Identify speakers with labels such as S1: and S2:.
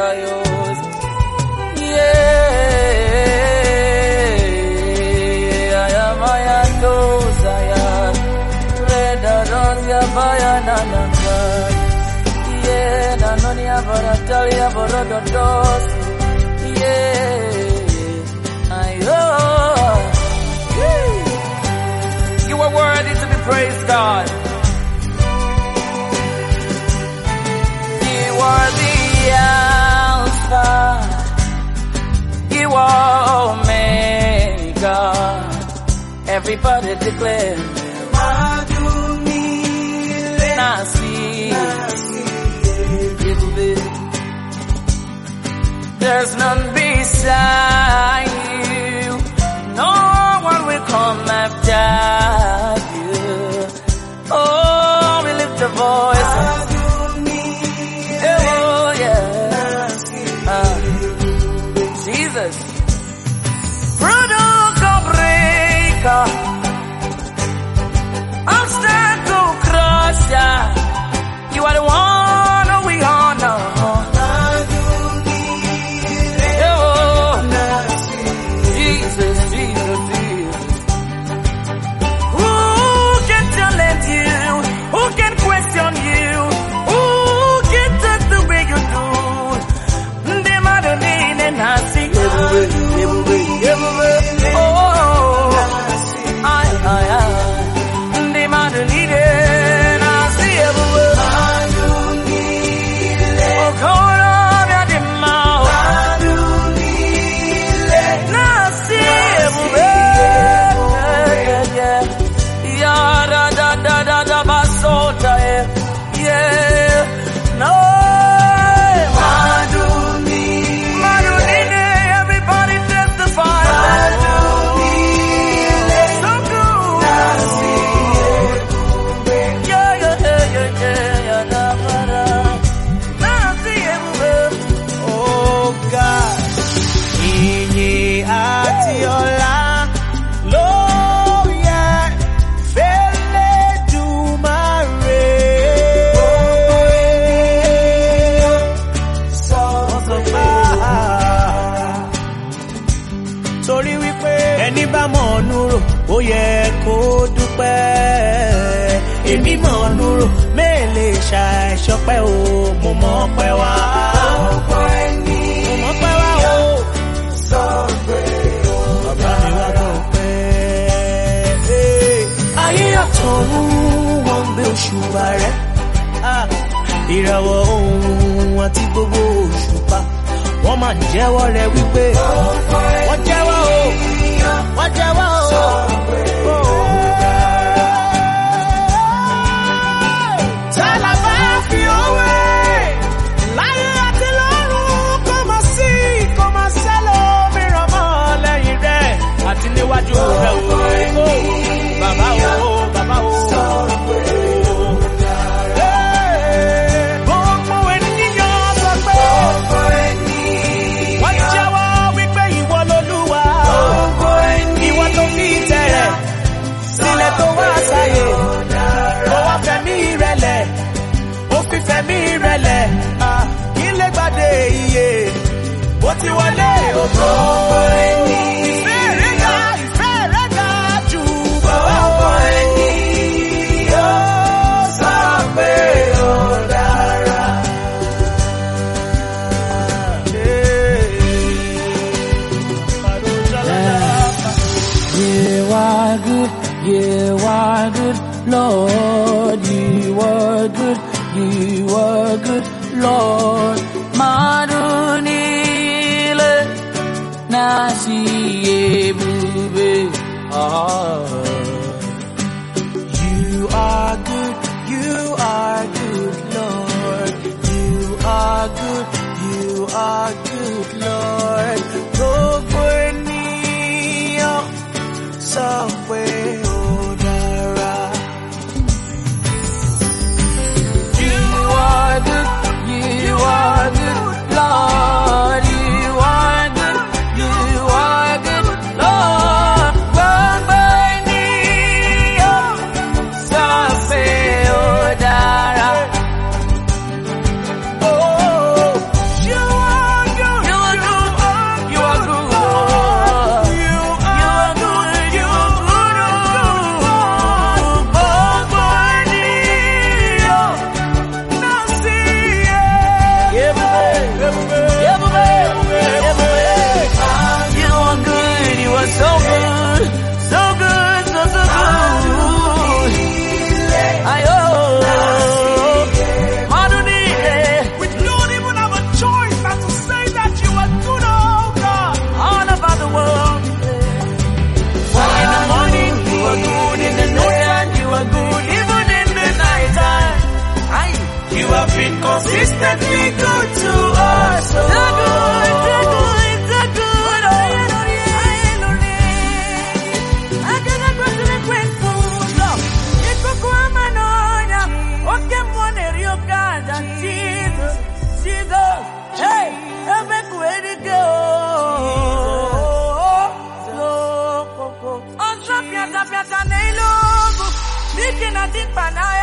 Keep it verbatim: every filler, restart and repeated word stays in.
S1: yours. Yeah, I am, I am those, I am. Red rose, ya fire, nanaka. Yeah, nanonia baratalia borodos. Yeah, I oh. You are worthy to be praised, God. You are the Alpha. You are Omega. Everybody declare. Nasi. There's none beside you. No one will come after you. Oh, we lift a voice. Oh, yeah. Uh, Jesus. Protocol breaker. Obstacle crusher. You are the one who we honor.
S2: Ó yẹ kó dúpẹ́, èmi mọ̀ nùrò mélèé ṣàìṣọpẹ́ o, mo mọ̀ pẹ́ wá. Ọ̀pọ̀ ẹni mo mọ̀ pẹ́ wá o, sọ pé bàbá mi wá gbọ́ pẹ́. Ayé àtọ̀run wọ́n gbé òṣùbà rẹ̀, ìràwọ̀ oòrùn àti gbogbo òṣùpá, wọ́n máa ń jẹ́wọ́ rẹ̀ wípé wọ́n jẹ́wọ́ o, wọ́n jẹ́wọ́ o. Níwájú rẹ̀ o, bàbá o, bàbá o. Gbogbo ènìyàn sọ pé wọ́n jẹ́wọ́ wípé ìwọ lolúwa. Ìwọ tó fi ìtẹ́ sílẹ̀ tó wá sáyé. Ó wá fẹ̀mí ìrẹ̀lẹ̀, ó fi fẹ̀mí ìrẹ̀lẹ̀. Kí lè gbàdé iye bó ti wọlé ògo.
S1: You are good, Lord. You are good. You are good, Lord. Madunile nasi ebube.
S2: You are good. You are good, Lord. You are good. You are good, Lord. Gbogbo ènìyàn sọ pé.
S1: You are are so good, so good, so so good. I oh.
S2: We don't even have a choice but to say that you are good, oh God.
S1: All over the world. For in the morning you are good, in the noontime you are good, even in the night time. Aye.
S2: You have been consistently good to us, oh
S1: So good, so good, so good, oh yeah, oh yeah. I cannot go to the grateful, no. Iko kwa manonya, oke mwone rio kanda, Jesus, Jesus, hey, ebe kuwedi go. So koko, onsa piata piata neilogu, diki na dikpa na